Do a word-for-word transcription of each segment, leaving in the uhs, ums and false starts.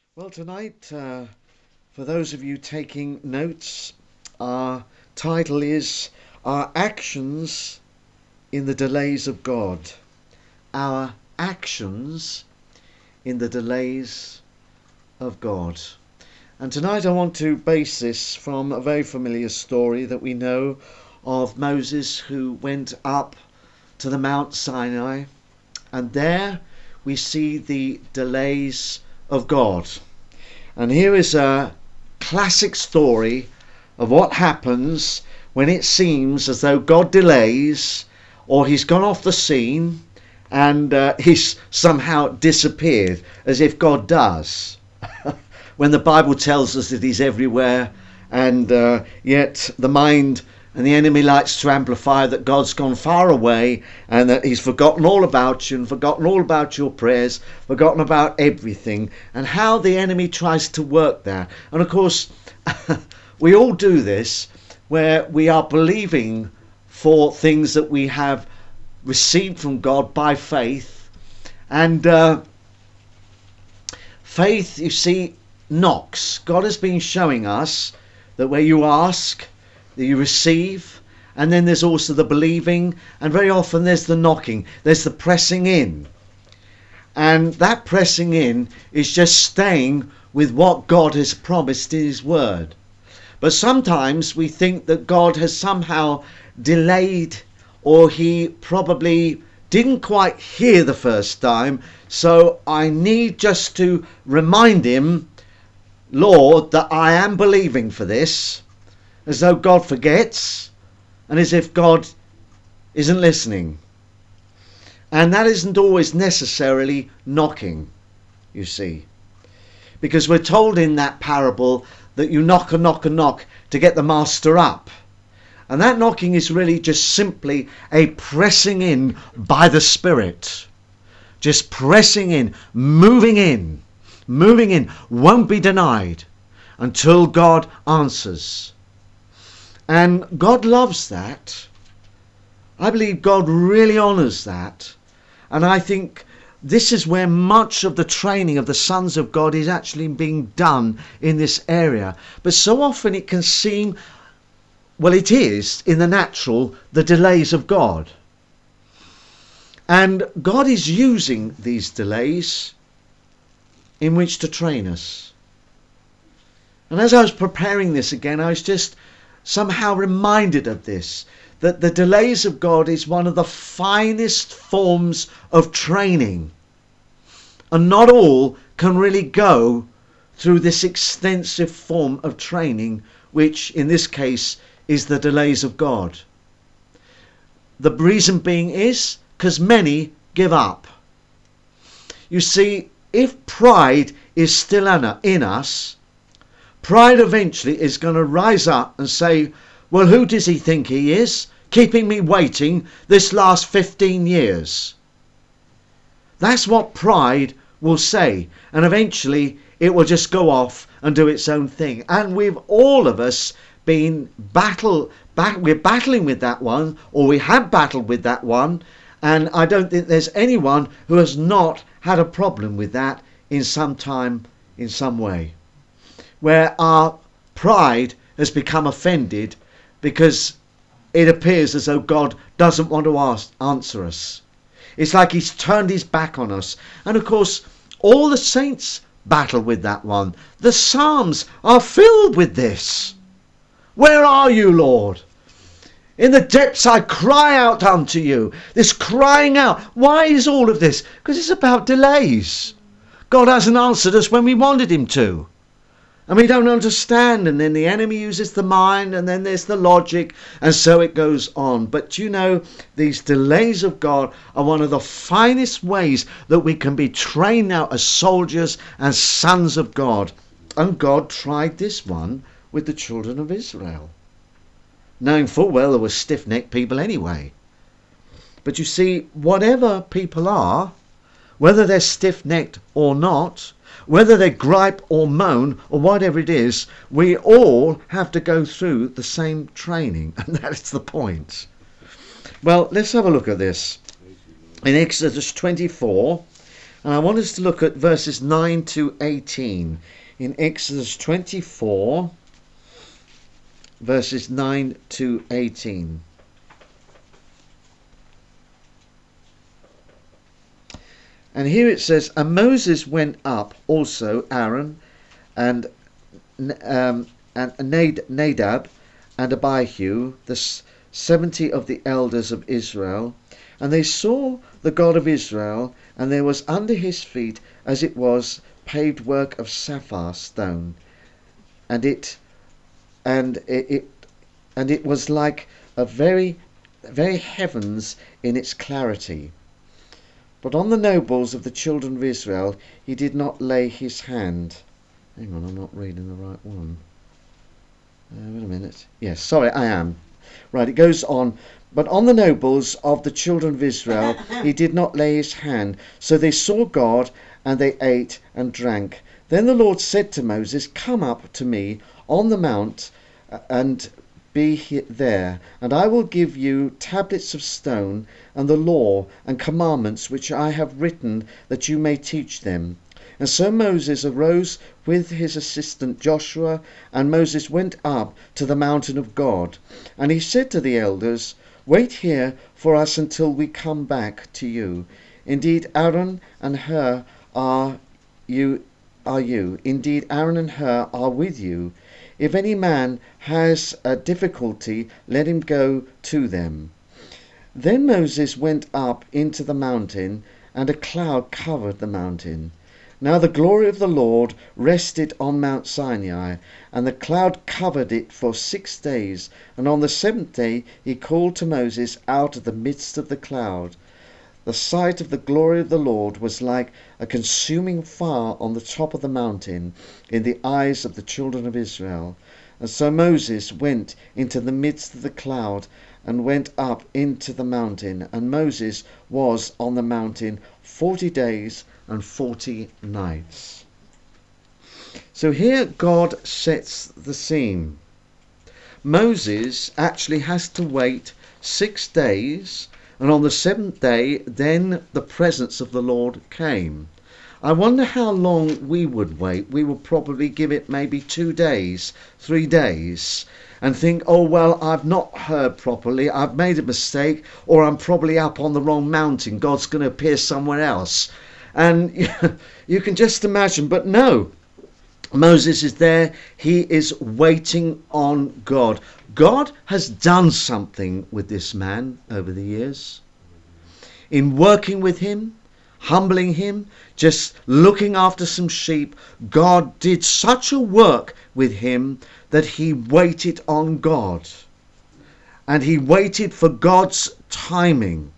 Well, tonight, uh, for those of you taking notes, our title is Our Actions in the Delays of God. Our Actions in the Delays of God. And tonight I want to base this from a very familiar story that we know of Moses, who went up to the Mount Sinai, and there we see the delays of God. And here is a classic story of what happens when it seems as though God delays, or he's gone off the scene and uh, he's somehow disappeared, as if God does. When the Bible tells us that he's everywhere, and uh, yet the mind and the enemy likes to amplify that God's gone far away and that he's forgotten all about you and forgotten all about your prayers, forgotten about everything, and how the enemy tries to work that. And of course, we all do this, where we are believing for things that we have received from God by faith. And uh, faith, you see, knocks. God has been showing us that where you ask, that you receive, and then there's also the believing, and very often there's the knocking, there's the pressing in. And that pressing in is just staying with what God has promised in his word. But sometimes we think that God has somehow delayed, or he probably didn't quite hear the first time, so I need just to remind him, Lord, that I am believing for this, as though God forgets and as if God isn't listening. And that isn't always necessarily knocking, you see, because we're told in that parable that you knock and knock and knock to get the master up. And that knocking is really just simply a pressing in by the Spirit. Just pressing in, moving in, moving in, won't be denied until God answers. And God loves that. I believe God really honours that. And I think this is where much of the training of the sons of God is actually being done in this area. But so often it can seem, well, it is in the natural, the delays of God. And God is using these delays in which to train us. And as I was preparing this again, I was just somehow reminded of this, that the delays of God is one of the finest forms of training. And not all can really go through this extensive form of training, which in this case is the delays of God. The reason being is because many give up. You see, if pride is still in us, pride eventually is going to rise up and say, well, who does he think he is, keeping me waiting this last fifteen years? That's what pride will say, and eventually it will just go off and do its own thing. And we've all of us been battle, bat, we're battling with that one, or we have battled with that one, and I don't think there's anyone who has not had a problem with that in some time, in some way, where our pride has become offended because it appears as though God doesn't want to ask, answer us. It's like he's turned his back on us. And of course, all the saints battle with that one. The Psalms are filled with this. Where are you, Lord? In the depths I cry out unto you. This crying out. Why is all of this? Because it's about delays. God hasn't answered us when we wanted him to. And we don't understand, and then the enemy uses the mind, and then there's the logic, and so it goes on. But you know, these delays of God are one of the finest ways that we can be trained now as soldiers and sons of God. And God tried this one with the children of Israel, knowing full well there were stiff-necked people anyway. But you see, whatever people are, whether they're stiff-necked or not, whether they gripe or moan or whatever it is, we all have to go through the same training, and that's the point. Well, let's have a look at this. In Exodus twenty-four, And I want us to look at verses nine to eighteen in Exodus twenty-four, verses nine to eighteen. And here it says, and Moses went up also, Aaron and um, and Nadab and Abihu, the seventy of the elders of Israel, and they saw the God of Israel, and there was under his feet as it was paved work of sapphire stone, and it and it, it and it was like a very very heavens in its clarity. But on the nobles of the children of Israel he did not lay his hand. Hang on, I'm not reading the right one. Uh, wait a minute. Yes, sorry, I am. Right, it goes on. But on the nobles of the children of Israel he did not lay his hand. So they saw God, and they ate and drank. Then the Lord said to Moses, come up to me on the mount and be there, and I will give you tablets of stone, and the law and commandments which I have written, that you may teach them. And so Moses arose with his assistant Joshua, and Moses went up to the mountain of God. And he said to the elders, wait here for us until we come back to you. Indeed, Aaron and Hur are you are you. Indeed, Aaron and Hur are with you. If any man has a difficulty, let him go to them. Then Moses went up into the mountain, and a cloud covered the mountain. Now the glory of the Lord rested on Mount Sinai, and the cloud covered it for six days. And on the seventh day he called to Moses out of the midst of the cloud. The sight of the glory of the Lord was like a consuming fire on the top of the mountain in the eyes of the children of Israel. And so Moses went into the midst of the cloud and went up into the mountain. And Moses was on the mountain forty days and forty nights. So here God sets the scene. Moses actually has to wait six days, and on the seventh day then the presence of the Lord came. I wonder how long we would wait. We would probably give it maybe two days, three days, and think, oh well, I've not heard properly, I've made a mistake, or I'm probably up on the wrong mountain, God's going to appear somewhere else. And you can just imagine, but no, Moses is there, he is waiting on God. God has done something with this man over the years. In working with him, humbling him, just looking after some sheep, God did such a work with him that he waited on God. And he waited for God's timing.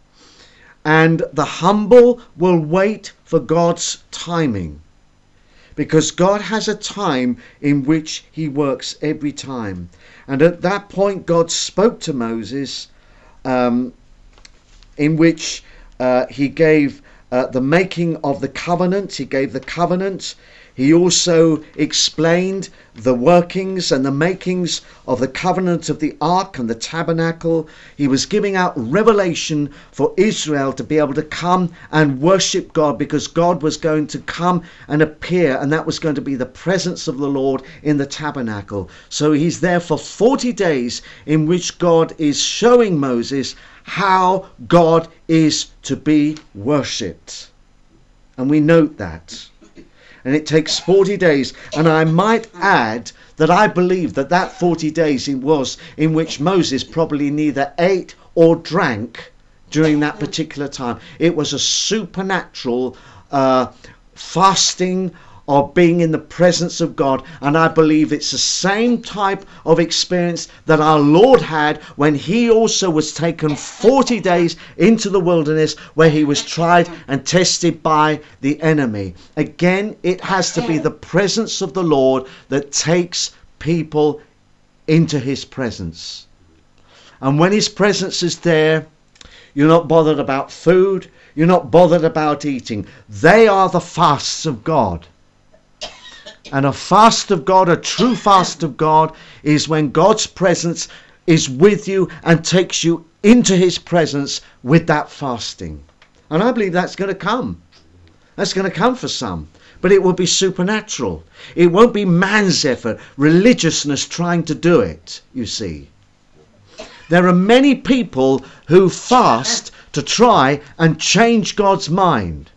And the humble will wait for God's timing, because God has a time in which he works every time. And at that point God spoke to Moses, um, in which uh, he gave uh, the making of the covenant. He gave the covenant. He also explained the workings and the makings of the covenant of the ark and the tabernacle. He was giving out revelation for Israel to be able to come and worship God, because God was going to come and appear, and that was going to be the presence of the Lord in the tabernacle. So he's there for forty days in which God is showing Moses how God is to be worshipped. And we note that. And it takes forty days. And I might add that I believe that that forty days it was in which Moses probably neither ate or drank during that particular time. It was a supernatural uh, fasting of being in the presence of God. And I believe it's the same type of experience that our Lord had when he also was taken forty days into the wilderness, where he was tried and tested by the enemy. Again, it has to be the presence of the Lord that takes people into his presence. And when his presence is there, you're not bothered about food, you're not bothered about eating. They are the fasts of God. And a fast of God, a true fast of God, is when God's presence is with you and takes you into his presence with that fasting. And I believe that's going to come. That's going to come for some. But it will be supernatural. It won't be man's effort, religiousness trying to do it, you see. There are many people who fast to try and change God's mind.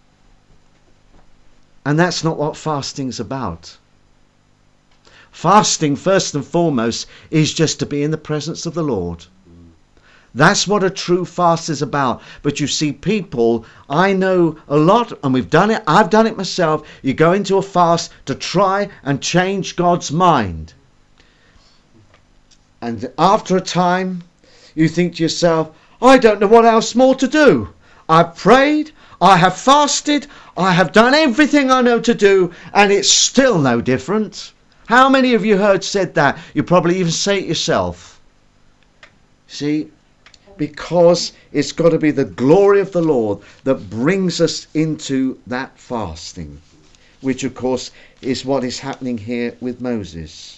And that's not what fasting's about. Fasting, first and foremost, is just to be in the presence of the Lord. That's what a true fast is about. But you see, people, I know a lot, and we've done it, I've done it myself. You go into a fast to try and change God's mind. And after a time, you think to yourself, I don't know what else more to do. I've prayed, I have fasted, I have done everything I know to do, and it's still no different. How many of you heard said that? You probably even say it yourself. See, because it's got to be the glory of the Lord that brings us into that fasting, which of course is what is happening here with Moses.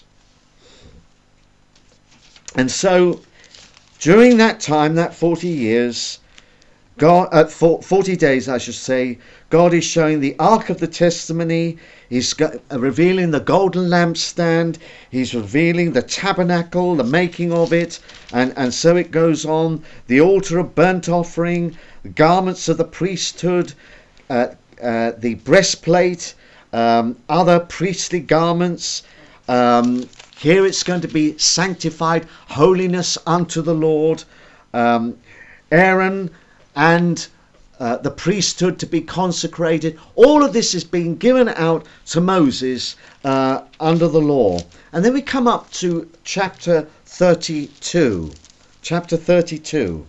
And so during that time, that forty years, God, at uh, forty days I should say, God is showing the Ark of the Testimony. He's revealing the golden lampstand. He's revealing the tabernacle, the making of it. And, and so it goes on. The altar of burnt offering, the garments of the priesthood, uh, uh, the breastplate, um, other priestly garments. Um, here it's going to be sanctified, holiness unto the Lord. Um, Aaron and Uh, the priesthood to be consecrated. All of this is being given out to Moses uh, under the law. And then we come up to chapter thirty-two. Chapter thirty-two.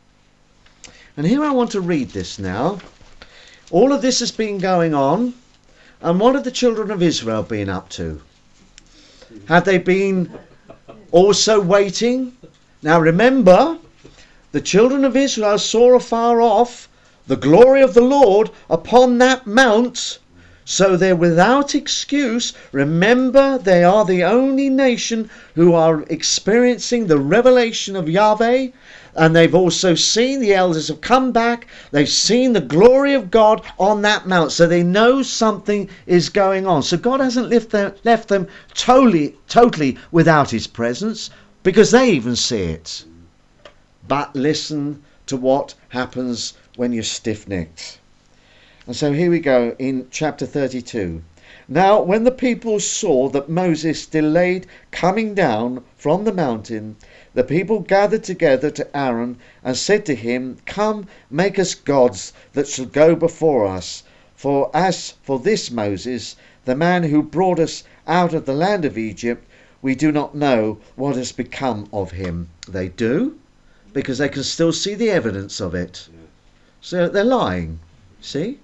And here I want to read this now. All of this has been going on. And what have the children of Israel been up to? Have they been also waiting? Now remember, the children of Israel saw afar off the glory of the Lord upon that mount, so they're without excuse. Remember, they are the only nation who are experiencing the revelation of Yahweh, and they've also seen, the elders have come back, they've seen the glory of God on that mount, so they know something is going on. So God hasn't left them, left them totally, totally without his presence, because they even see it. But listen to what happens when you're stiff-necked. And so here we go in chapter thirty-two. Now when the people saw that Moses delayed coming down from the mountain, the people gathered together to Aaron and said to him, Come, make us gods that shall go before us. For as for this Moses, the man who brought us out of the land of Egypt, we do not know what has become of him. They do, because they can still see the evidence of it. So they're lying, see?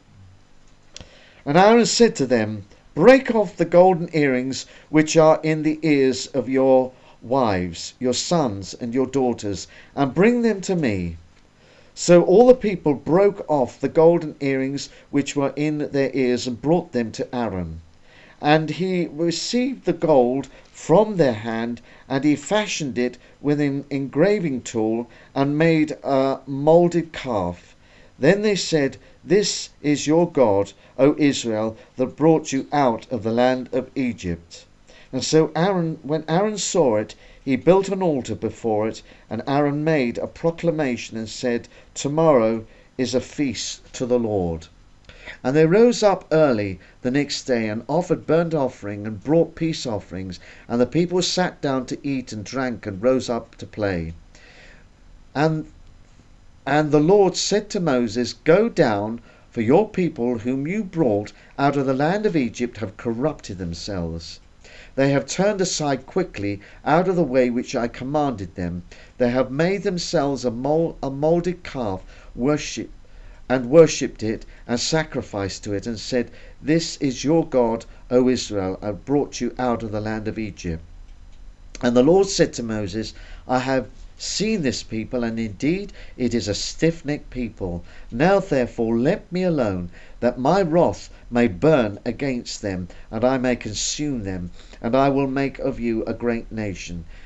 And Aaron said to them, Break off the golden earrings which are in the ears of your wives, your sons and your daughters, and bring them to me. So all the people broke off the golden earrings which were in their ears and brought them to Aaron. And he received the gold from their hand, and he fashioned it with an engraving tool and made a moulded calf. Then they said, This is your God, O Israel, that brought you out of the land of Egypt. And so Aaron, when Aaron saw it, he built an altar before it, and Aaron made a proclamation and said, Tomorrow is a feast to the Lord. And they rose up early the next day and offered burnt offering and brought peace offerings, and the people sat down to eat and drank and rose up to play. And And the Lord said to Moses, Go down, for your people whom you brought out of the land of Egypt have corrupted themselves. They have turned aside quickly out of the way which I commanded them. They have made themselves a, mold, a moulded calf, worship, and worshipped it, and sacrificed to it, and said, This is your God, O Israel, I brought you out of the land of Egypt. And the Lord said to Moses, I have seen this people, and indeed it is a stiff-necked people. Now therefore let me alone, that my wrath may burn against them, and I may consume them, and I will make of you a great nation.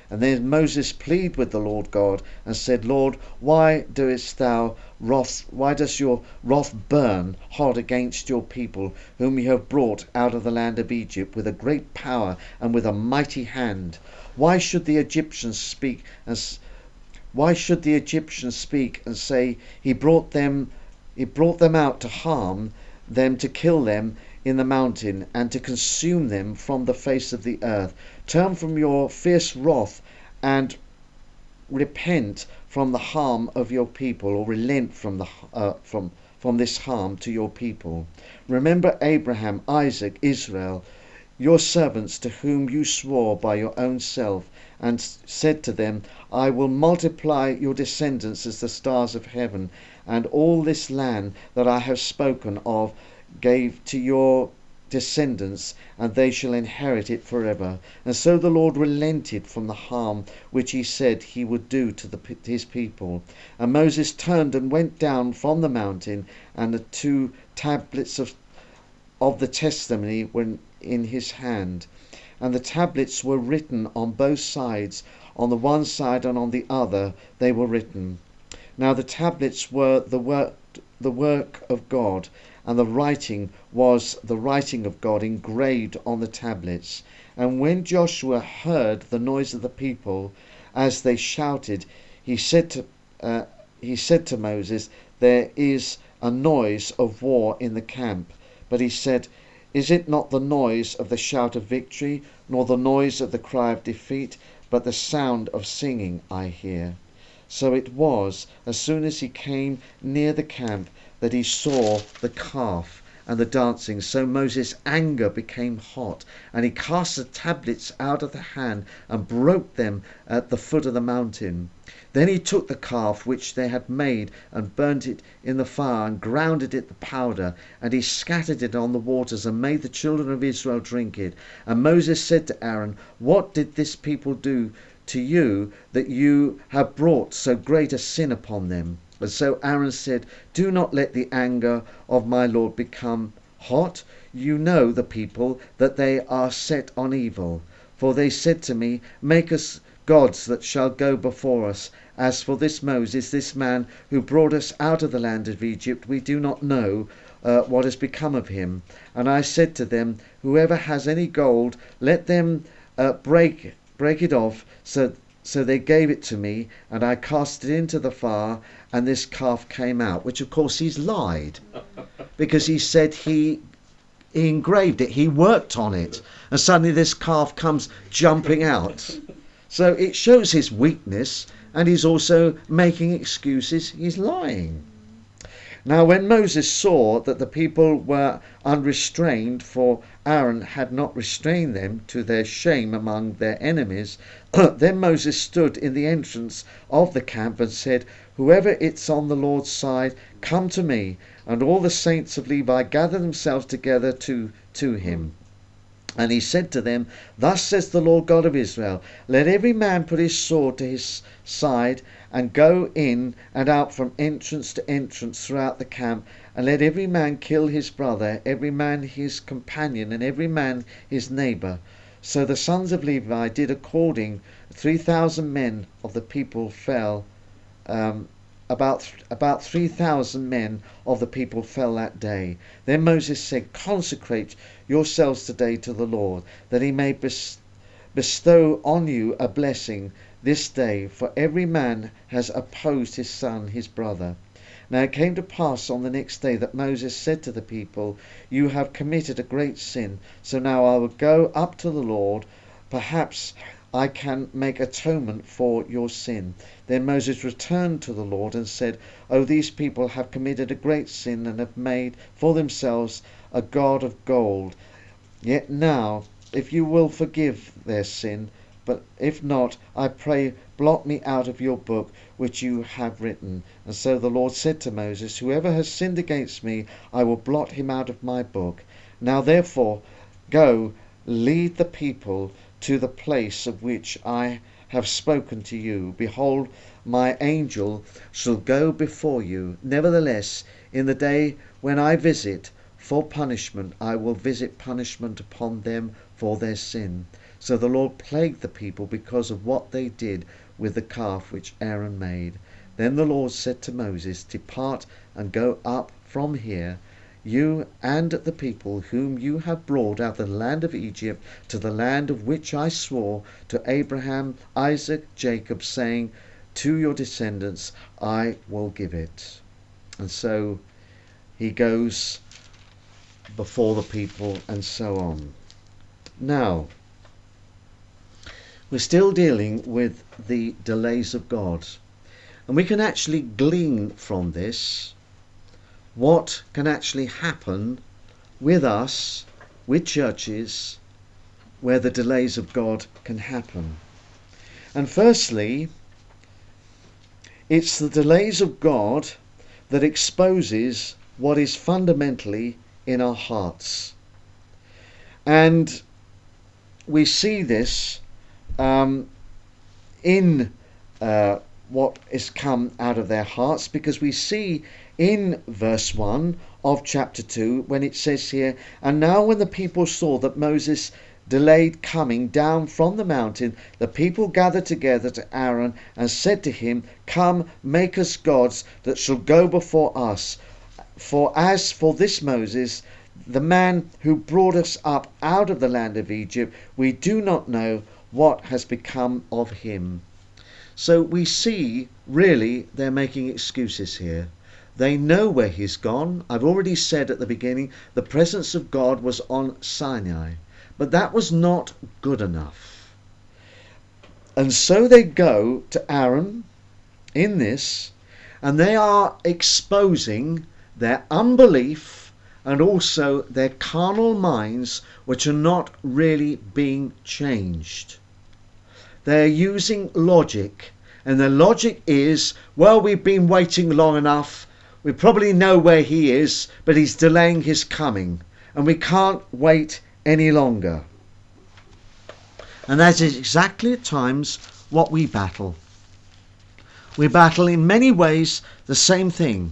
And then Moses pleaded with the Lord God and said, Lord, why doest thou wrath, why does your wrath burn hot against your people, whom you have brought out of the land of Egypt with a great power and with a mighty hand? Why should the Egyptians speak as why should the Egyptians speak and say, He brought them he brought them out to harm them, to kill them in the mountain, and to consume them from the face of the earth? Turn from your fierce wrath and repent from the harm of your people, or relent from the uh, from from this harm to your people. Remember Abraham, Isaac, Israel, your servants, to whom you swore by your own self, and said to them, I will multiply your descendants as the stars of heaven, and all this land that I have spoken of gave to your descendants, and they shall inherit it forever. And so the Lord relented from the harm which he said he would do to the, his people. And Moses turned and went down from the mountain, and the two tablets of, of the testimony were in his hand. And the tablets were written on both sides, on the one side and on the other they were written. Now the tablets were the work, the work of God, and the writing was the writing of God engraved on the tablets. And when Joshua heard the noise of the people as they shouted, he said to uh, he said to Moses, There is a noise of war in the camp. But he said, Is it not the noise of the shout of victory, nor the noise of the cry of defeat, but the sound of singing I hear? So it was, as soon as he came near the camp, that he saw the calf and the dancing. So Moses' anger became hot, and he cast the tablets out of the hand and broke them at the foot of the mountain. Then he took the calf which they had made and burnt it in the fire and ground it to powder, and he scattered it on the waters and made the children of Israel drink it. And Moses said to Aaron, What did this people do to you, that you have brought so great a sin upon them? And so Aaron said, Do not let the anger of my Lord become hot. You know the people, that they are set on evil. For they said to me, Make us gods that shall go before us. As for this Moses, this man who brought us out of the land of Egypt, we do not know uh, what has become of him. And I said to them, Whoever has any gold, let them uh, break break it off. So So they gave it to me, and I cast it into the fire, and this calf came out. Which, of course, he's lied, because he said he, he engraved it, he worked on it, and suddenly this calf comes jumping out. So it shows his weakness, and he's also making excuses. He's lying. Now when Moses saw that the people were unrestrained, for Aaron had not restrained them, to their shame among their enemies, then Moses stood in the entrance of the camp and said, Whoever is on the Lord's side, come to me. And all the saints of Levi gathered themselves together to, to him. And he said to them, Thus says the Lord God of Israel, Let every man put his sword to his side, and go in and out from entrance to entrance throughout the camp, and let every man kill his brother, every man his companion, and every man his neighbour. So the sons of Levi did according. Three thousand men of the people fell. Um, about about three thousand men of the people fell that day. Then Moses said, Consecrate yourselves today to the Lord, that he may bestow on you a blessing this day, for every man has opposed his son, his brother. Now it came to pass on the next day that Moses said to the people, You have committed a great sin, so now I will go up to the Lord, perhaps I can make atonement for your sin. Then Moses returned to the Lord and said, Oh, these people have committed a great sin, and have made for themselves a god of gold. Yet now, if you will forgive their sin, but if not, I pray, blot me out of your book which you have written. And so the Lord said to Moses, Whoever has sinned against me, I will blot him out of my book. Now therefore, go, lead the people to the place of which I have spoken to you. Behold, my angel shall go before you. Nevertheless, in the day when I visit for punishment. I will visit punishment upon them for their sin. So the Lord plagued the people because of what they did with the calf which Aaron made. Then the Lord said to Moses, Depart and go up from here, you and the people whom you have brought out of the land of Egypt to the land of which I swore to Abraham, Isaac, Jacob, saying, to your descendants I will give it. And so he goes before the people and so on. Now, we're still dealing with the delays of God. And we can actually glean from this what can actually happen with us, with churches, where the delays of God can happen. And firstly, it's the delays of God that exposes what is fundamentally in our hearts. And we see this um, in uh, what has come out of their hearts, because we see in verse one of chapter two when it says here, and now when the people saw that Moses delayed coming down from the mountain, the people gathered together to Aaron and said to him, Come, make us gods that shall go before us. For as for this Moses, the man who brought us up out of the land of Egypt, we do not know what has become of him. So we see, really, they're making excuses here. They know where he's gone. I've already said at the beginning, the presence of God was on Sinai. But that was not good enough. And so they go to Aaron in this, and they are exposing their unbelief and also their carnal minds, which are not really being changed. They're using logic, and the logic is, well, we've been waiting long enough. We probably know where he is, but he's delaying his coming, and we can't wait any longer. And that is exactly at times what we battle. We battle in many ways the same thing.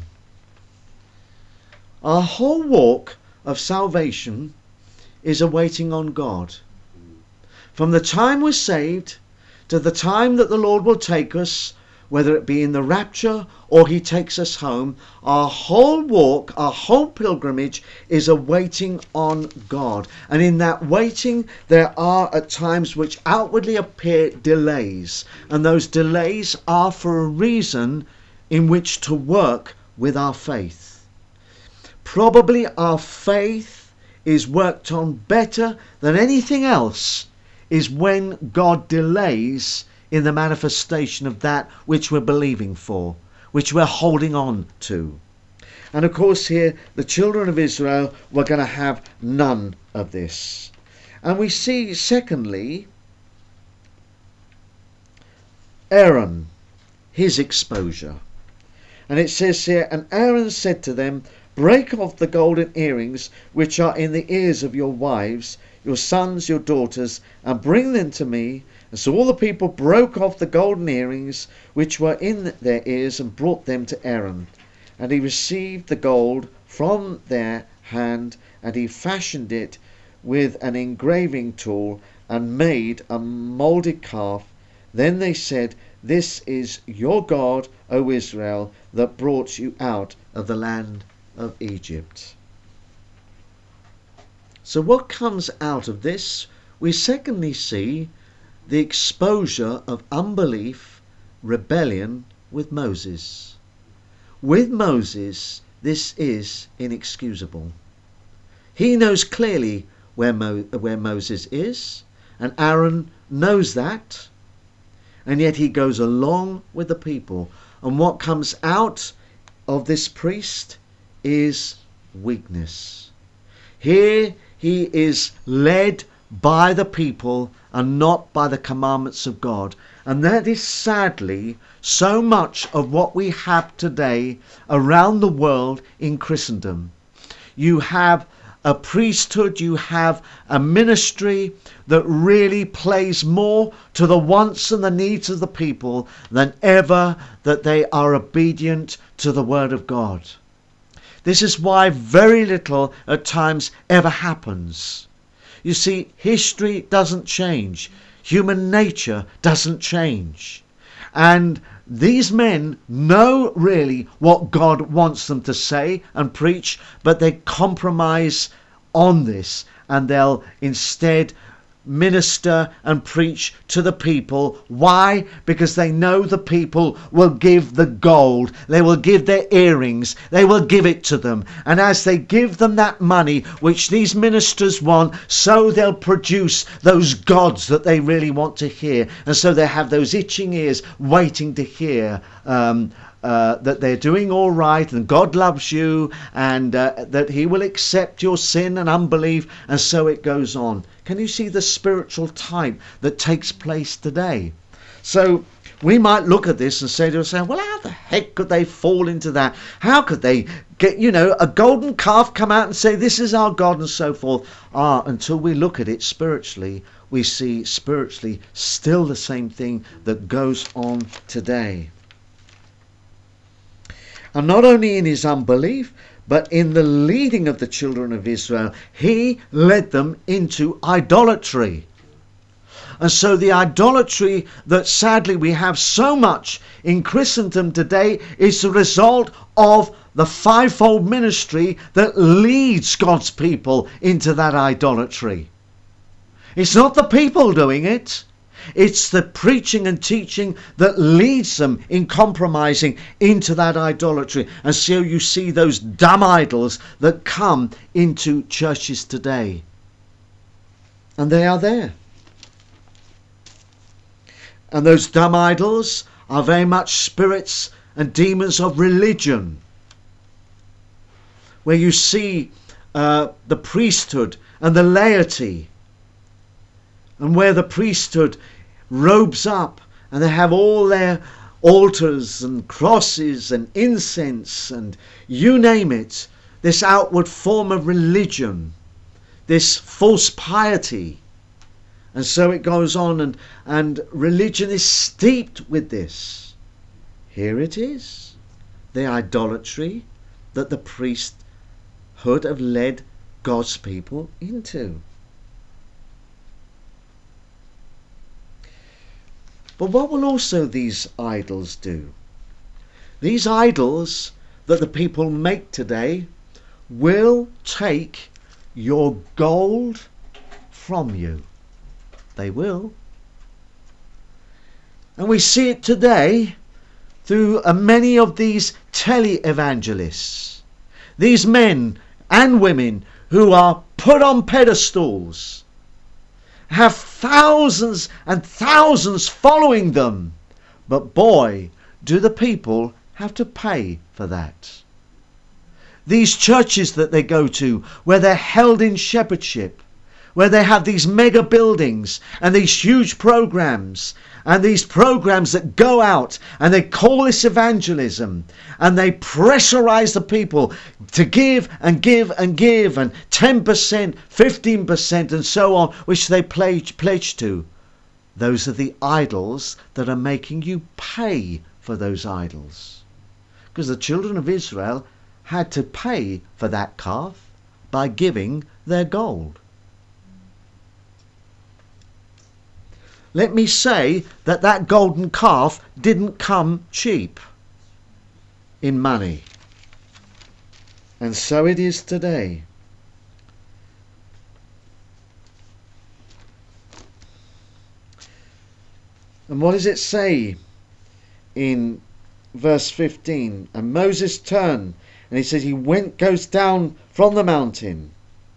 Our whole walk of salvation is a waiting on God. From the time we're saved to the time that the Lord will take us, whether it be in the rapture or he takes us home, our whole walk, our whole pilgrimage is a waiting on God. And in that waiting, there are at times which outwardly appear delays. And those delays are for a reason in which to work with our faith. Probably our faith is worked on better than anything else is when God delays in the manifestation of that which we're believing for, which we're holding on to. And of course here, the children of Israel were going to have none of this. And we see, secondly, Aaron, his exposure. And it says here, and Aaron said to them, Break off the golden earrings which are in the ears of your wives, your sons, your daughters, and bring them to me. And so all the people broke off the golden earrings which were in their ears and brought them to Aaron. And he received the gold from their hand, and he fashioned it with an engraving tool and made a moulded calf. Then they said, This is your God, O Israel, that brought you out of the land of Egypt. So what comes out of this? We secondly see the exposure of unbelief, rebellion with Moses. With Moses, this is inexcusable. He knows clearly where, Mo- where Moses is, and Aaron knows that, and yet he goes along with the people. And what comes out of this priest is weakness. Here he is led by the people and not by the commandments of God. And that is sadly so much of what we have today around the world in Christendom. You have a priesthood, you have a ministry that really plays more to the wants and the needs of the people than ever that they are obedient to the word of God. This is why very little at times ever happens. You see, history doesn't change. Human nature doesn't change. And these men know really what God wants them to say and preach, but they compromise on this, and they'll instead minister and preach to the people. Why? Because they know the people will give the gold, they will give their earrings, they will give it to them, and as they give them that money which these ministers want, so they'll produce those gods that they really want to hear, and so they have those itching ears waiting to hear um, Uh, that they're doing all right and God loves you, and uh, that he will accept your sin and unbelief, and so it goes on. Can you see the spiritual type that takes place today? So we might look at this and say to ourselves, well, how the heck could they fall into that? How could they get, you know, a golden calf come out and say this is our God and so forth? Ah, until we look at it spiritually, we see spiritually still the same thing that goes on today. And not only in his unbelief, but in the leading of the children of Israel, he led them into idolatry. And so the idolatry that sadly we have so much in Christendom today is the result of the fivefold ministry that leads God's people into that idolatry. It's not the people doing it. It's the preaching and teaching that leads them in compromising into that idolatry. And so you see those dumb idols that come into churches today. And they are there. And those dumb idols are very much spirits and demons of religion, where you see uh, the priesthood and the laity, and where the priesthood robes up and they have all their altars and crosses and incense and you name it, this outward form of religion, this false piety. And so it goes on, and, and religion is steeped with this. Here it is, the idolatry that the priesthood have led God's people into. But what will also these idols do? These idols that the people make today will take your gold from you. They will. And we see it today through uh, many of these tele-evangelists. These men and women who are put on pedestals, have thousands and thousands following them. But boy, do the people have to pay for that. These churches that they go to, where they're held in shepherdship, where they have these mega buildings and these huge programs, and these programs that go out and they call this evangelism, and they pressurize the people to give and give and give, and ten percent, fifteen percent and so on, which they pledge, pledge to. Those are the idols that are making you pay for those idols. Because the children of Israel had to pay for that calf by giving their gold. Let me say that that golden calf didn't come cheap in money. And so it is today. And what does it say in verse fifteen? And Moses turned, and he says he went, goes down from the mountain,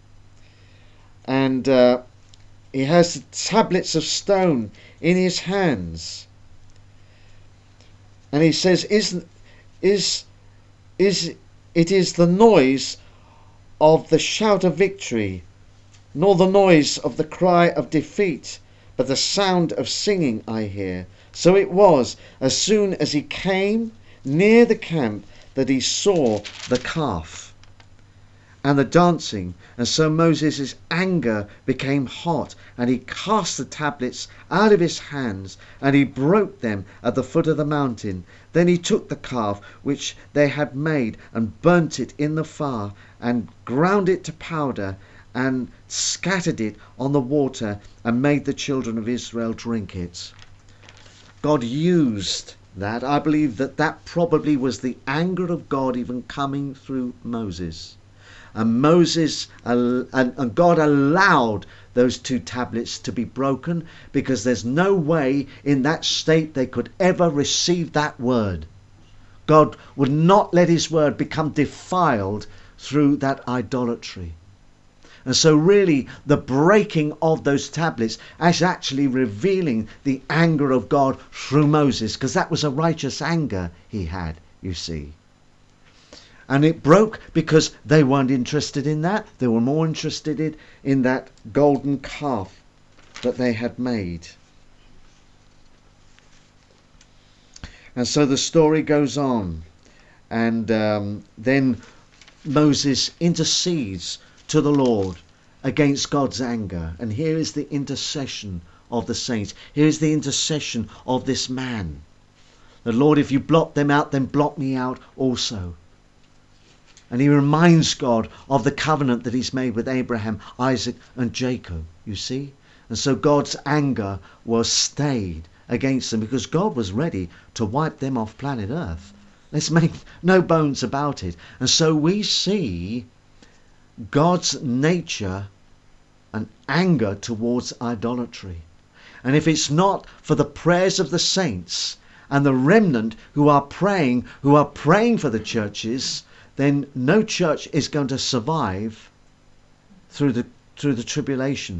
and uh, he has the tablets of stone in his hands. And he says, is, is, is, it is the noise of the shout of victory, nor the noise of the cry of defeat, but the sound of singing I hear. So it was, as soon as he came near the camp, that he saw the calf. and the dancing. And so Moses' anger became hot, and he cast the tablets out of his hands, and he broke them at the foot of the mountain. Then he took the calf which they had made, and burnt it in the fire, and ground it to powder, and scattered it on the water, and made the children of Israel drink it. God used that. I believe that that probably was the anger of God even coming through Moses. And Moses and, and God allowed those two tablets to be broken, because there's no way in that state they could ever receive that word. God would not let his word become defiled through that idolatry. And so really the breaking of those tablets is actually revealing the anger of God through Moses, because that was a righteous anger he had, you see. And it broke because they weren't interested in that. They were more interested in, in that golden calf that they had made. And so the story goes on. And um, then Moses intercedes to the Lord against God's anger. And here is the intercession of the saints. Here is the intercession of this man. The Lord, if you blot them out, then blot me out also. And he reminds God of the covenant that he's made with Abraham, Isaac and Jacob, you see. And so God's anger was stayed against them, because God was ready to wipe them off planet Earth. Let's make no bones about it. And so we see God's nature and anger towards idolatry. And if it's not for the prayers of the saints and the remnant who are praying, who are praying for the churches, then no church is going to survive through the through the tribulation.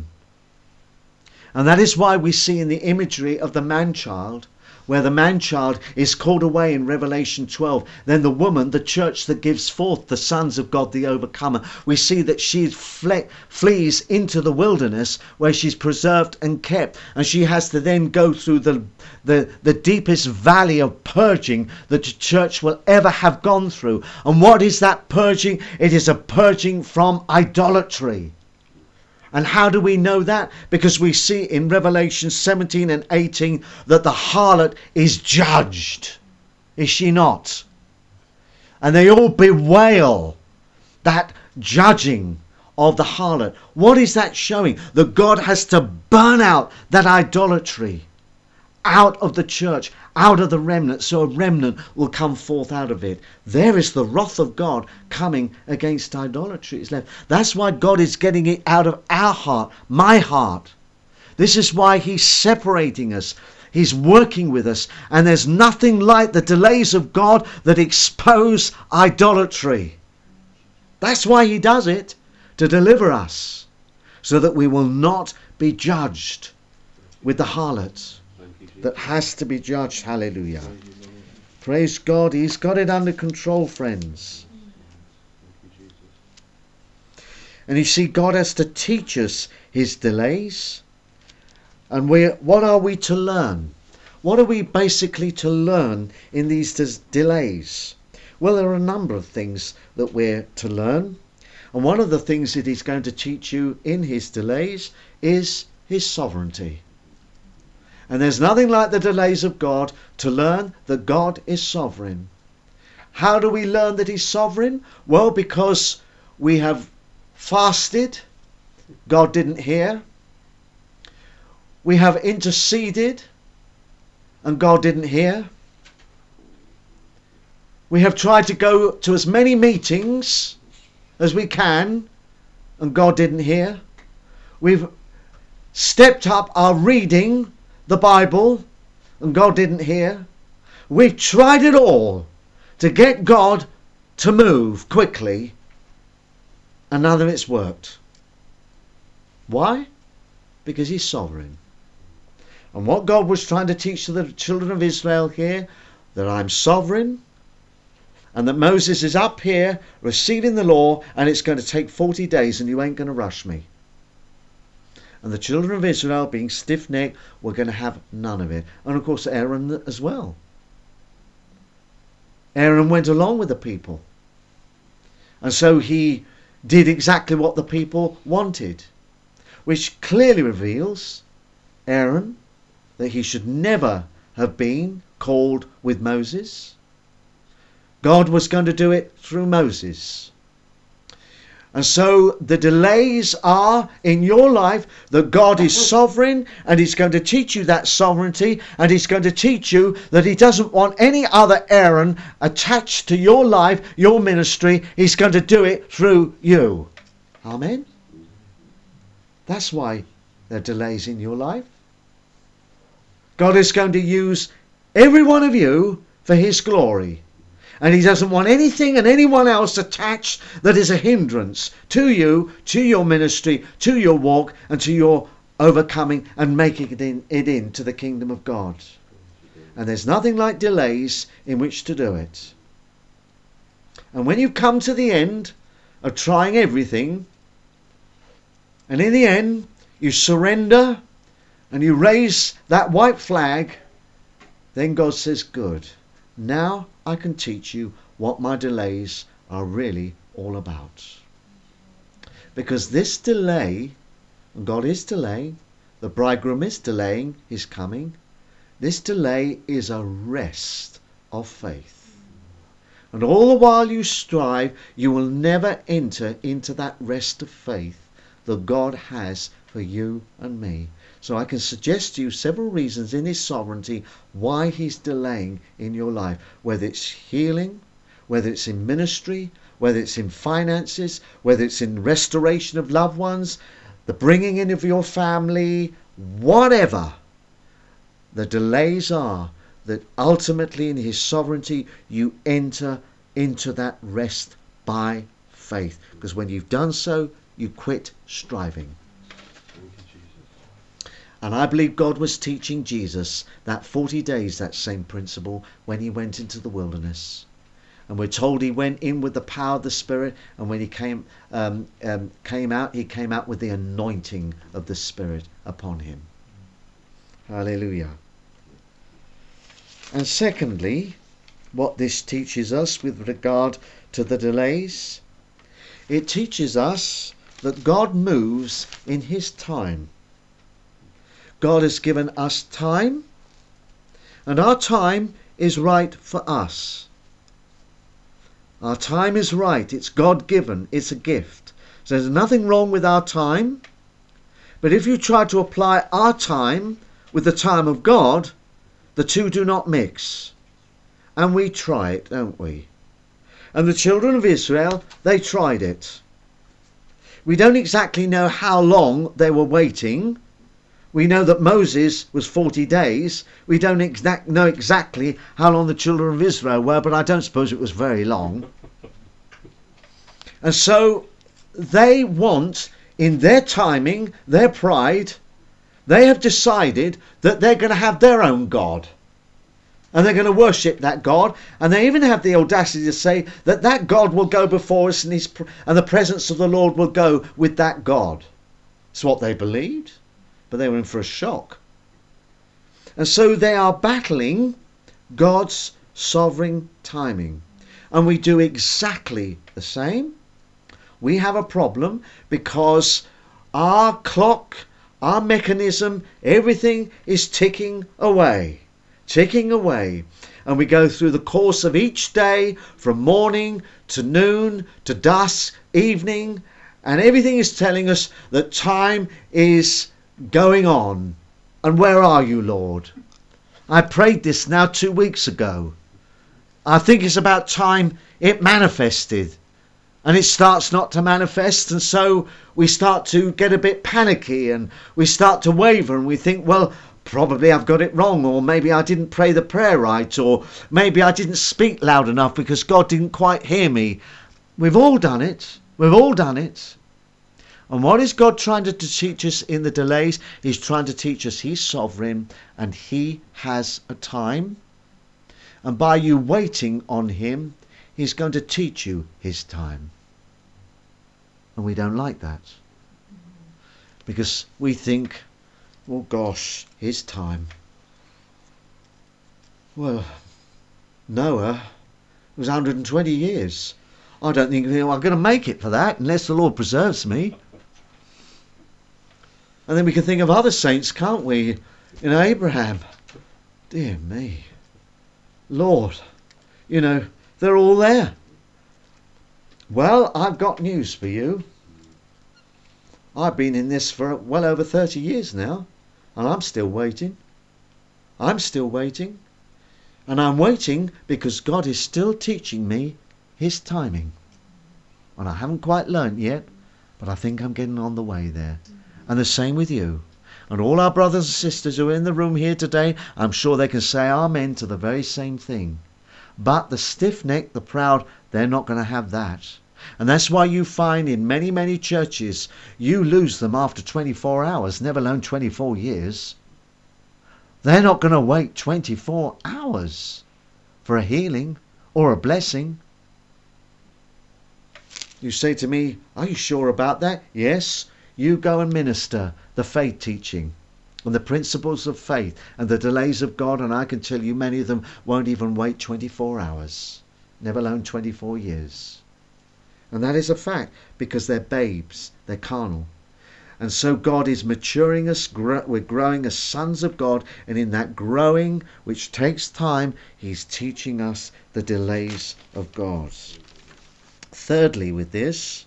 And that is why we see in the imagery of the man-child, where the man-child is called away in Revelation twelve, then the woman, the church that gives forth the sons of God, the overcomer, we see that she fle- flees into the wilderness where she's preserved and kept, and she has to then go through the, the, the deepest valley of purging that the church will ever have gone through. And what is that purging? It is a purging from idolatry. And how do we know that? Because we see in Revelation seventeen and eighteen that the harlot is judged. Is she not? And they all bewail that judging of the harlot. What is that showing? That God has to burn out that idolatry out of the church, out of the remnant, so a remnant will come forth out of it. There is the wrath of God coming against idolatry. That's why God is getting it out of our heart, my heart. This is why he's separating us. He's working with us. And there's nothing like the delays of God that expose idolatry. That's why he does it, to deliver us, so that we will not be judged with the harlot that has to be judged. Hallelujah. Praise God. He's got it under control, friends. And you see, God has to teach us his delays. And we, what are we to learn? What are we basically to learn in these des- delays? Well, there are a number of things that we're to learn. And one of the things that he's going to teach you in his delays is his sovereignty. And there's nothing like the delays of God to learn that God is sovereign. How do we learn that he's sovereign? Well, because we have fasted, God didn't hear. We have interceded, and God didn't hear. We have tried to go to as many meetings as we can, and God didn't hear. We've stepped up our reading the Bible, and God didn't hear. We've tried it all to get God to move quickly, and none of it's worked. Why? Because he's sovereign. And what God was trying to teach to the children of Israel here, that I'm sovereign, and that Moses is up here receiving the law, and it's going to take forty days, and you ain't going to rush me. And the children of Israel, being stiff-necked, were going to have none of it. And of course Aaron as well. Aaron went along with the people. And so he did exactly what the people wanted, which clearly reveals Aaron that he should never have been called with Moses. God was going to do it through Moses. And so the delays are in your life that God is sovereign, and he's going to teach you that sovereignty, and he's going to teach you that he doesn't want any other Aaron attached to your life, your ministry. He's going to do it through you. Amen? That's why there are delays in your life. God is going to use every one of you for his glory. And he doesn't want anything and anyone else attached that is a hindrance to you, to your ministry, to your walk, and to your overcoming and making it, in, it into the kingdom of God. And there's nothing like delays in which to do it. And when you come to the end of trying everything, and in the end you surrender and you raise that white flag, then God says, good. Now I can teach you what my delays are really all about. Because this delay, and God is delaying, the bridegroom is delaying his coming, this delay is a rest of faith. And all the while you strive, you will never enter into that rest of faith that God has for you and me. So I can suggest to you several reasons in his sovereignty why he's delaying in your life, whether it's healing, whether it's in ministry, whether it's in finances, whether it's in restoration of loved ones, the bringing in of your family, whatever. The delays are that ultimately in his sovereignty you enter into that rest by faith. Because when you've done so, you quit striving. And I believe God was teaching Jesus that forty days, that same principle, when he went into the wilderness. And we're told he went in with the power of the Spirit, and when he came um, um, came out, he came out with the anointing of the Spirit upon him. Hallelujah. And secondly, what this teaches us with regard to the delays, it teaches us that God moves in his time. God has given us time, and our time is right for us. Our time is right. It's God-given. It's a gift. So there's nothing wrong with our time. But if you try to apply our time with the time of God, the two do not mix. And we try it, don't we? And the children of Israel, they tried it. We don't exactly know how long they were waiting. We know that Moses was forty days. We don't exact, know exactly how long the children of Israel were, but I don't suppose it was very long. And so they want, in their timing, their pride, they have decided that they're going to have their own God. And they're going to worship that God. And they even have the audacity to say that that God will go before us, and, his, and the presence of the Lord will go with that God. It's what they believed. But they were in for a shock. And so they are battling God's sovereign timing. And we do exactly the same. We have a problem because our clock, our mechanism, everything is ticking away. Ticking away. And we go through the course of each day, from morning to noon to dusk, evening, and everything is telling us that time is going on. And where are you, Lord? I prayed this now two weeks ago. I think it's about time it manifested. And it starts not to manifest, and so we start to get a bit panicky, and we start to waver, and we think, well, probably I've got it wrong, or maybe I didn't pray the prayer right, or maybe I didn't speak loud enough because God didn't quite hear me. We've all done it. We've all done it. And what is God trying to teach us in the delays? He's trying to teach us he's sovereign and he has a time. And by you waiting on him, he's going to teach you his time. And we don't like that. Because we think, oh gosh, his time. Well, Noah was one hundred twenty years. I don't think I'm going to make it for that unless the Lord preserves me. And then we can think of other saints, can't we? You know, Abraham. Dear me. Lord, you know, they're all there. Well, I've got news for you. I've been in this for well over thirty years now, and I'm still waiting. I'm still waiting. And I'm waiting because God is still teaching me his timing. And I haven't quite learnt yet, but I think I'm getting on the way there. And the same with you. And all our brothers and sisters who are in the room here today, I'm sure they can say amen to the very same thing. But the stiff-necked, the proud, they're not going to have that. And that's why you find in many, many churches, you lose them after twenty-four hours, never alone twenty-four years. They're not going to wait twenty-four hours for a healing or a blessing. You say to me, are you sure about that? Yes. You go and minister the faith teaching and the principles of faith and the delays of God, and I can tell you many of them won't even wait twenty-four hours, never alone twenty-four years. And that is a fact, because they're babes, they're carnal. And so God is maturing us, we're growing as sons of God, and in that growing, which takes time, he's teaching us the delays of God. Thirdly, with this,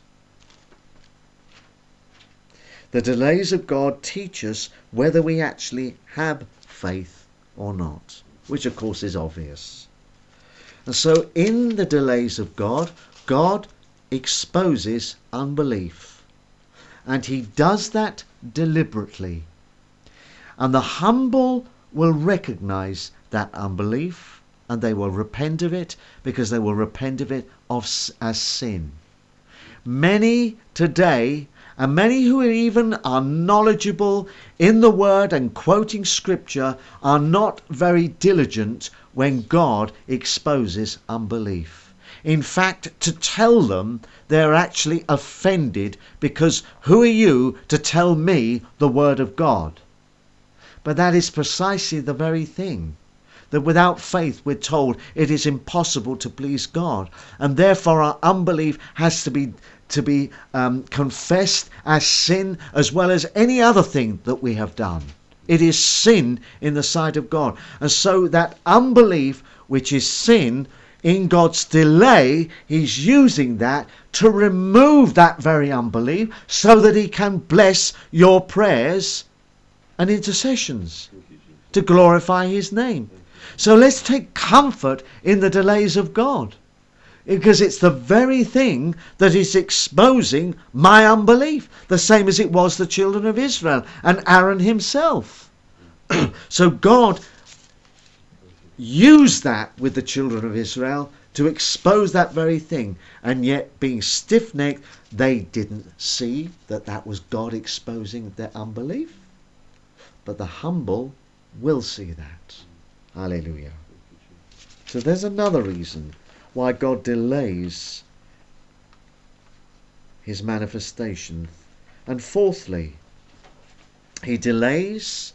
the delays of God teach us whether we actually have faith or not, which of course is obvious. And so in the delays of God, God exposes unbelief. And he does that deliberately. And the humble will recognize that unbelief, and they will repent of it, because they will repent of it of, as sin. Many today, and many who even are knowledgeable in the word and quoting scripture, are not very diligent when God exposes unbelief. In fact, to tell them, they're actually offended, because who are you to tell me the word of God? But that is precisely the very thing. That without faith, we're told, it is impossible to please God. And therefore our unbelief has to be to be um, confessed as sin, as well as any other thing that we have done. It is sin in the sight of God. And so that unbelief, which is sin, in God's delay, he's using that to remove that very unbelief, so that he can bless your prayers and intercessions to glorify his name. So let's take comfort in the delays of God, because it's the very thing that is exposing my unbelief, the same as it was the children of Israel and Aaron himself. So God used that with the children of Israel to expose that very thing, and yet being stiff-necked, they didn't see that that was God exposing their unbelief. But the humble will see that. Hallelujah. So there's another reason why God delays his manifestation. And fourthly, he delays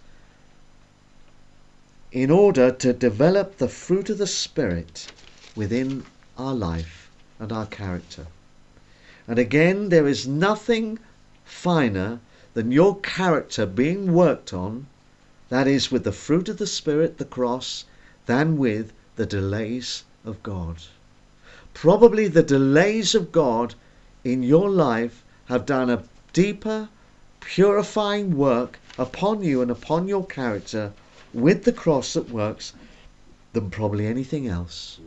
in order to develop the fruit of the Spirit within our life and our character. And again, there is nothing finer than your character being worked on, that is with the fruit of the Spirit, the cross, than with the delays of God. Probably the delays of God in your life have done a deeper, purifying work upon you and upon your character with the cross that works than probably anything else.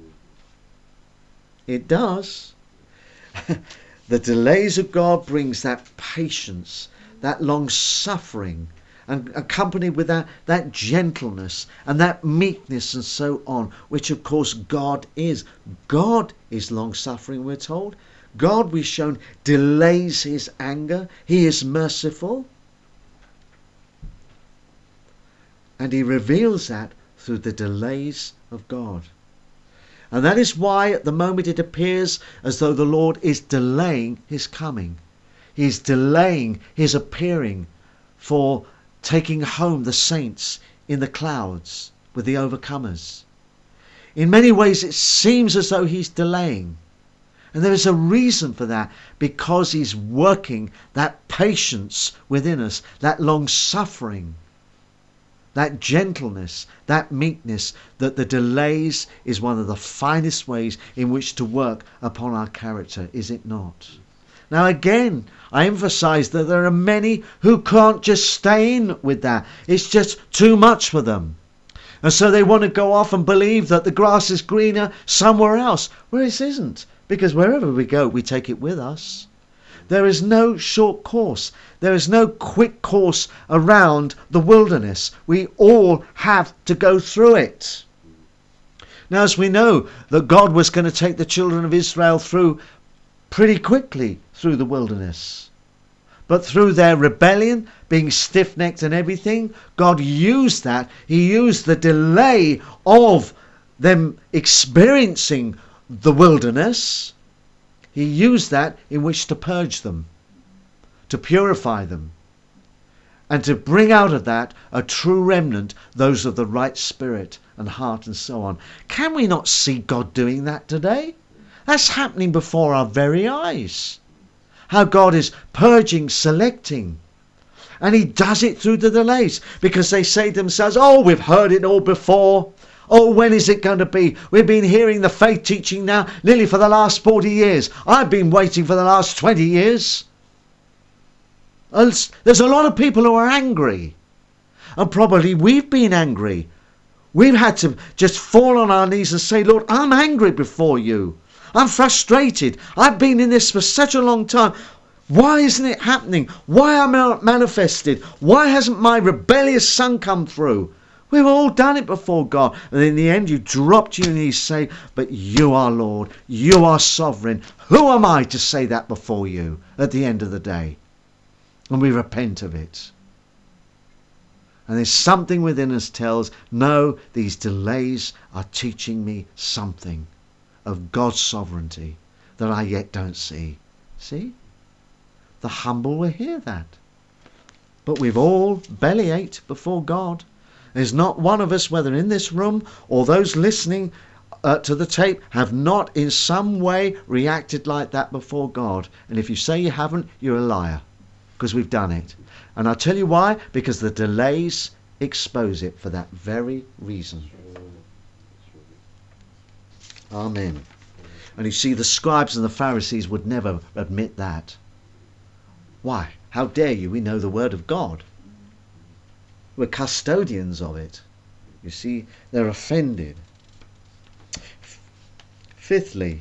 It does. The delays of God brings that patience, that long suffering, and accompanied with that, that gentleness and that meekness and so on, which of course God is. God is long suffering, we're told. God, we've shown, delays his anger. He is merciful. And he reveals that through the delays of God. And that is why at the moment it appears as though the Lord is delaying his coming. He is delaying his appearing for taking home the saints in the clouds with the overcomers. In many ways it seems as though he's delaying. And there is a reason for that, because he's working that patience within us, that long suffering, that gentleness, that meekness, that the delays is one of the finest ways in which to work upon our character, is it not? Now again, I emphasize that there are many who can't just stay in with that. It's just too much for them. And so they want to go off and believe that the grass is greener somewhere else, where it isn't. Because wherever we go, we take it with us. There is no short course. There is no quick course around the wilderness. We all have to go through it. Now, as we know that God was going to take the children of Israel through pretty quickly through the wilderness. But through their rebellion, being stiff-necked and everything, God used that. He used the delay of them experiencing the wilderness. He used that in which to purge them, to purify them, and to bring out of that a true remnant, those of the right spirit and heart and so on. Can we not see God doing that today? That's happening before our very eyes. How God is purging, selecting. And he does it through the delays, because they say to themselves, oh, we've heard it all before. Oh, when is it going to be? We've been hearing the faith teaching now nearly for the last forty years. I've been waiting for the last twenty years. There's a lot of people who are angry. And probably we've been angry. We've had to just fall on our knees and say, Lord, I'm angry before you. I'm frustrated. I've been in this for such a long time. Why isn't it happening? Why am I not manifested? Why hasn't my rebellious son come through? We've all done it before God. And in the end, you drop to your knees, say, but you are Lord. You are sovereign. Who am I to say that before you at the end of the day? And we repent of it. And there's something within us tells, no, these delays are teaching me something of God's sovereignty that I yet don't see. See? The humble will hear that. But we've all bellyached before God. There's not one of us, whether in this room or those listening uh, to the tape, have not in some way reacted like that before God. And if you say you haven't, you're a liar, because we've done it. And I'll tell you why, because the delays expose it for that very reason. Amen. And you see, the scribes and the Pharisees would never admit that. Why? How dare you? We know the word of God. We're custodians of it. You see, they're offended. Fifthly,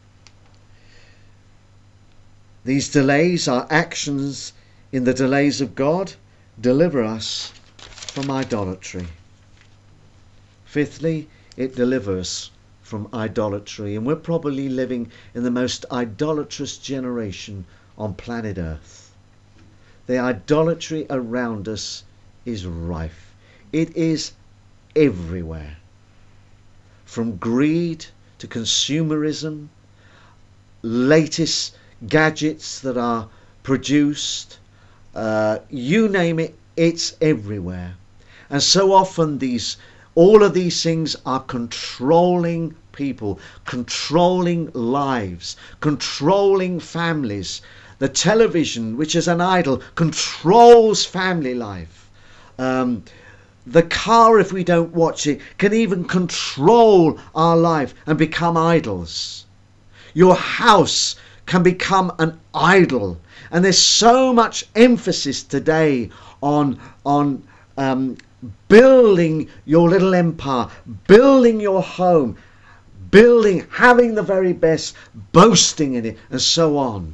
these delays are actions in the delays of God. Deliver us from idolatry. Fifthly, it delivers us from idolatry. And we're probably living in the most idolatrous generation on planet Earth. The idolatry around us is rife. It is everywhere. From greed to consumerism, latest gadgets that are produced, uh, you name it, it's everywhere. And so often these, all of these things are controlling people, controlling lives, controlling families. The television, which is an idol, controls family life. Um, the car, if we don't watch it, can even control our life and become idols. Your house can become an idol. And there's so much emphasis today on, on um, building your little empire, building your home, building, having the very best, boasting in it, and so on.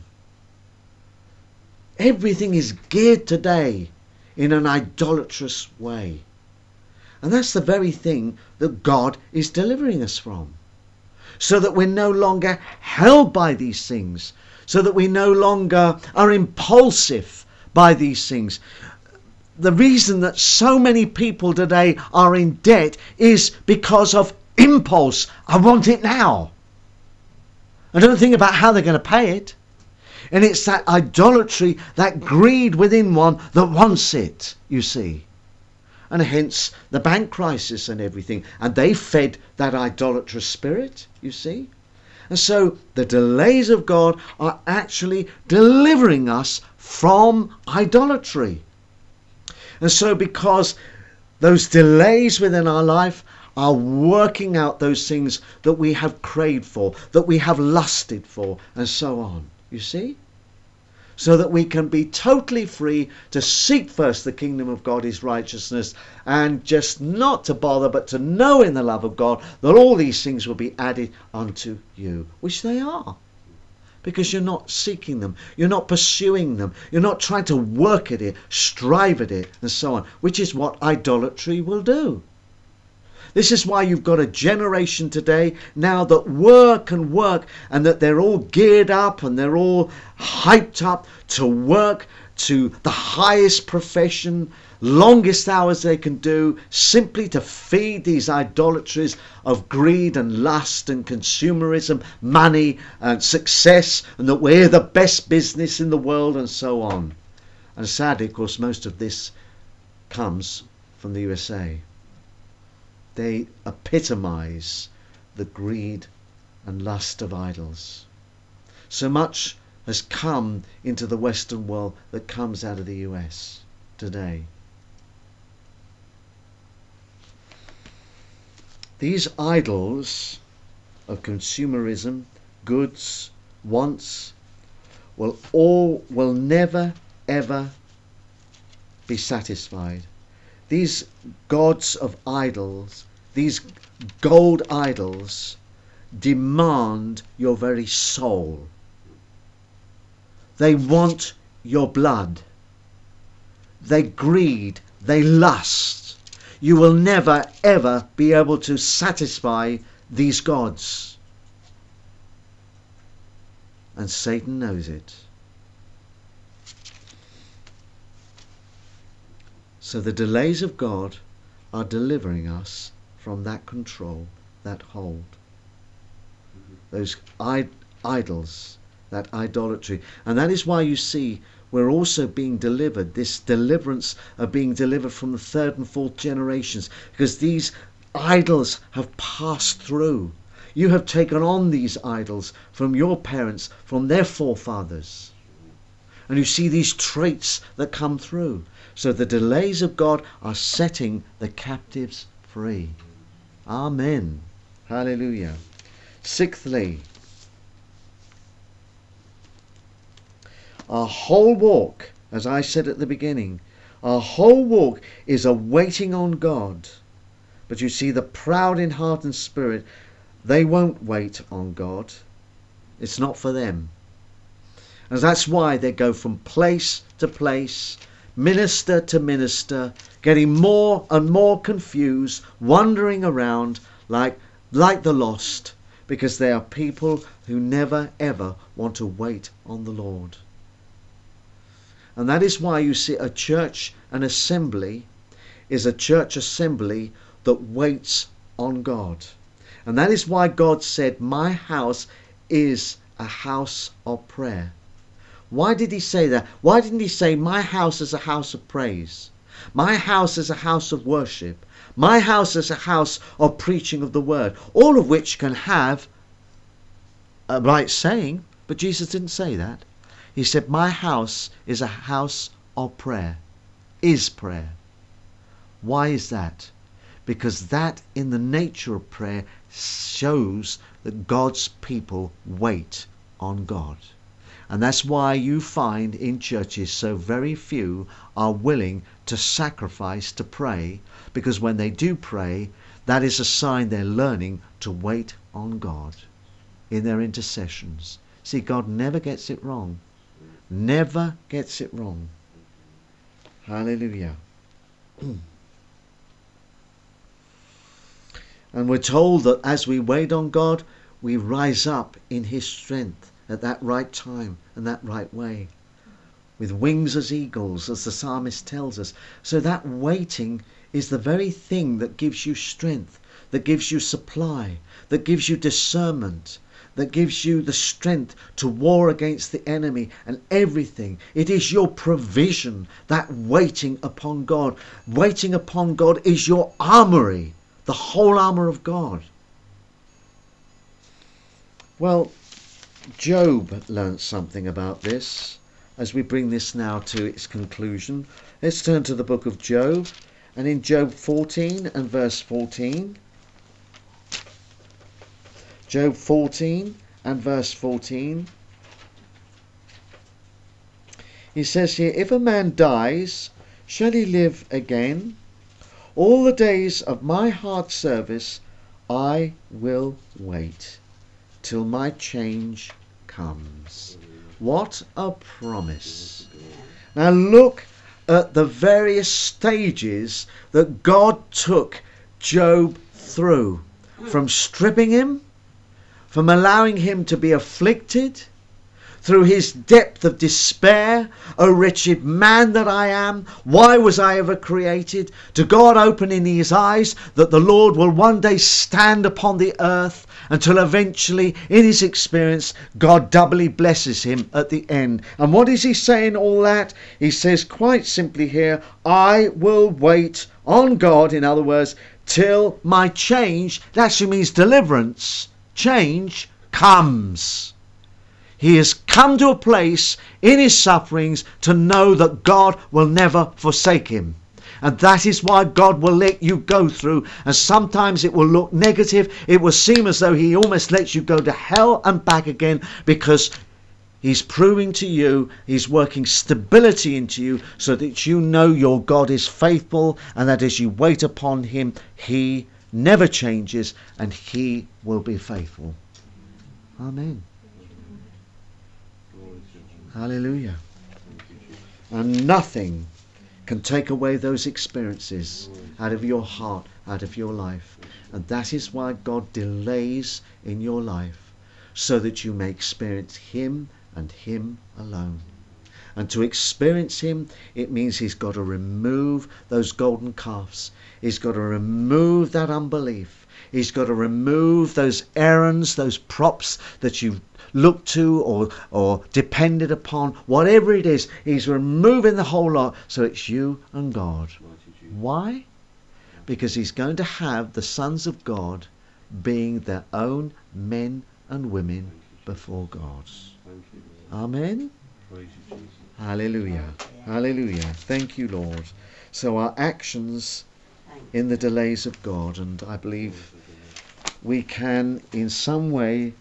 Everything is geared today in an idolatrous way. And that's the very thing that God is delivering us from. So that we're no longer held by these things. So that we no longer are impulsive by these things. The reason that so many people today are in debt is because of impulse. I want it now. I don't think about how they're going to pay it. And it's that idolatry, that greed within one that wants it, you see. And hence the bank crisis and everything. And they fed that idolatrous spirit, you see. And so the delays of God are actually delivering us from idolatry. And so because those delays within our life are working out those things that we have craved for, that we have lusted for, and so on. You see? So that we can be totally free to seek first the kingdom of God, his righteousness, and just not to bother, but to know in the love of God that all these things will be added unto you, which they are. Because you're not seeking them, you're not pursuing them, you're not trying to work at it, strive at it, and so on, which is what idolatry will do. This is why you've got a generation today now that work and work, and that they're all geared up and they're all hyped up to work to the highest profession, longest hours they can do, simply to feed these idolatries of greed and lust and consumerism, money and success, and that we're the best business in the world, and so on. And sadly, of course, most of this comes from the U S A. They epitomize the greed and lust of idols. So much has come into the Western world that comes out of the U S today. These idols of consumerism, goods, wants, will all will never ever be satisfied. These gods of idols, these gold idols, demand your very soul. They want your blood. They greed, they lust. You will never ever be able to satisfy these gods. And Satan knows it. So the delays of God are delivering us from that control, that hold. Those I- idols, that idolatry. And that is why you see we're also being delivered, this deliverance of being delivered from the third and fourth generations, because these idols have passed through. You have taken on these idols from your parents, from their forefathers. And you see these traits that come through. So the delays of God are setting the captives free. Amen. Hallelujah. Sixthly, our whole walk, as I said at the beginning, our whole walk is a waiting on God. But you see, the proud in heart and spirit, they won't wait on God. It's not for them. And that's why they go from place to place, minister to minister, getting more and more confused, wandering around like, like the lost, because they are people who never ever want to wait on the Lord. And that is why you see a church, an assembly, is a church assembly that waits on God. And that is why God said, my house is a house of prayer. Why did he say that? Why didn't he say, my house is a house of praise? My house is a house of worship. My house is a house of preaching of the word. All of which can have a right saying, but Jesus didn't say that. He said, my house is a house of prayer, is prayer. Why is that? Because that in the nature of prayer shows that God's people wait on God. And that's why you find in churches so very few are willing to sacrifice to pray, because when they do pray, that is a sign they're learning to wait on God in their intercessions. See, God never gets it wrong. Never gets it wrong. Hallelujah. And we're told that as we wait on God, we rise up in his strength at that right time and that right way, with wings as eagles, as the psalmist tells us. So that waiting is the very thing that gives you strength, that gives you supply, that gives you discernment, that gives you the strength to war against the enemy and everything. It is your provision, that waiting upon God. Waiting upon God is your armory, the whole armour of God. Well, Job learnt something about this as we bring this now to its conclusion. Let's turn to the book of Job, and in Job fourteen and verse fourteen, Job fourteen and verse fourteen, he says here, if a man dies, shall he live again? All the days of my hard service I will wait till my change comes. What a promise. Now look at the various stages that God took Job through, from stripping him, from allowing him to be afflicted, through his depth of despair. O wretched man that I am, why was I ever created? To God opening his eyes that the Lord will one day stand upon the earth, until eventually in his experience God doubly blesses him at the end. And what is he saying all that? He says quite simply here, I will wait on God, in other words, till my change, that actually means deliverance, change comes. He has come to a place in his sufferings to know that God will never forsake him. And that is why God will let you go through. And sometimes it will look negative. It will seem as though he almost lets you go to hell and back again, because he's proving to you, he's working stability into you so that you know your God is faithful, and that as you wait upon him, he never changes and he will be faithful. Amen. Hallelujah. And nothing can take away those experiences out of your heart, out of your life. And that is why God delays in your life, so that you may experience him and him alone. And to experience him, it means he's got to remove those golden calves. He's got to remove that unbelief. He's got to remove those errands, those props that you've looked to or or depended upon. Whatever it is, he's removing the whole lot, so it's you and God. Why? Because he's going to have the sons of God being their own men and women before God. Amen. Hallelujah. Hallelujah. Thank you, Lord. So our actions in the delays of God, and I believe we can in some way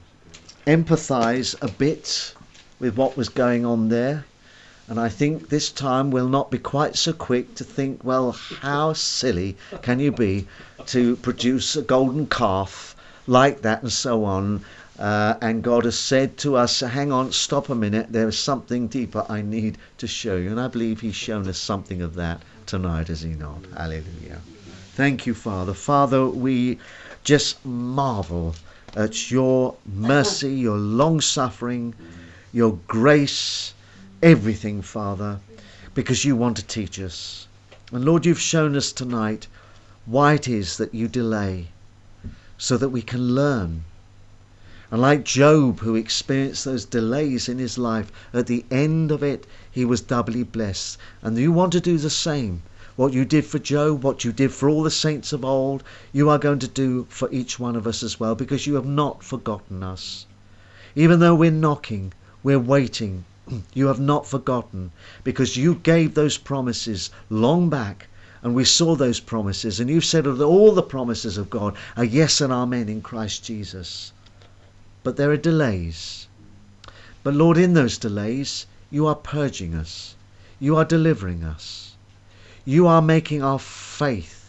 empathize a bit with what was going on there. And I think this time we'll not be quite so quick to think, well, how silly can you be to produce a golden calf like that and so on. Uh, and God has said to us, hang on, stop a minute, there is something deeper I need to show you. And I believe he's shown us something of that tonight, has he not? Hallelujah. Thank you, Father. Father, we just marvel at your mercy, your long-suffering, your grace, everything, Father, because you want to teach us. And Lord, you've shown us tonight why it is that you delay, so that we can learn. And like Job, who experienced those delays in his life, at the end of it, he was doubly blessed. And you want to do the same. What you did for Job, what you did for all the saints of old, you are going to do for each one of us as well, because you have not forgotten us. Even though we're knocking, we're waiting, you have not forgotten, because you gave those promises long back, and we saw those promises, and you've said that all the promises of God are yes and amen in Christ Jesus. But there are delays. But Lord, in those delays, you are purging us. You are delivering us. You are making our faith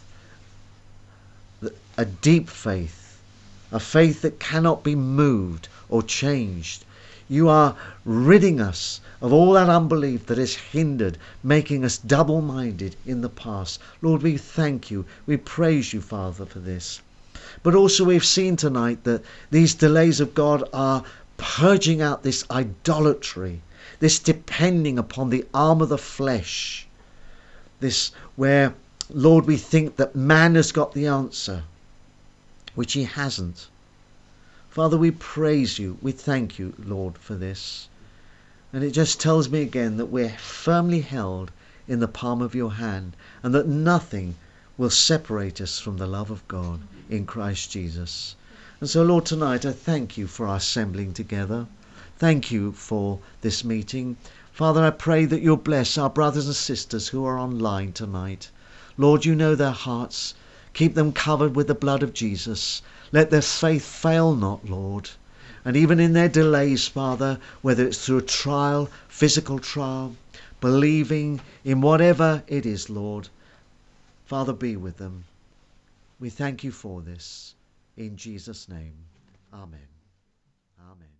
a deep faith, a faith that cannot be moved or changed. You are ridding us of all that unbelief that has hindered, making us double-minded in the past. Lord, we thank you. We praise you, Father, for this. But also we've seen tonight that these delays of God are purging out this idolatry, this depending upon the arm of the flesh, this where, Lord, we think that man has got the answer, which he hasn't. Father, we praise you. We thank you, Lord, for this. And it just tells me again that we're firmly held in the palm of your hand, and that nothing will separate us from the love of God in Christ Jesus. And so, Lord, tonight I thank you for our assembling together. Thank you for this meeting. Father, I pray that you'll bless our brothers and sisters who are online tonight. Lord, you know their hearts. Keep them covered with the blood of Jesus. Let their faith fail not, Lord. And even in their delays, Father, whether it's through a trial, physical trial, believing in whatever it is, Lord, Father, be with them. We thank you for this. In Jesus' name, amen. Amen.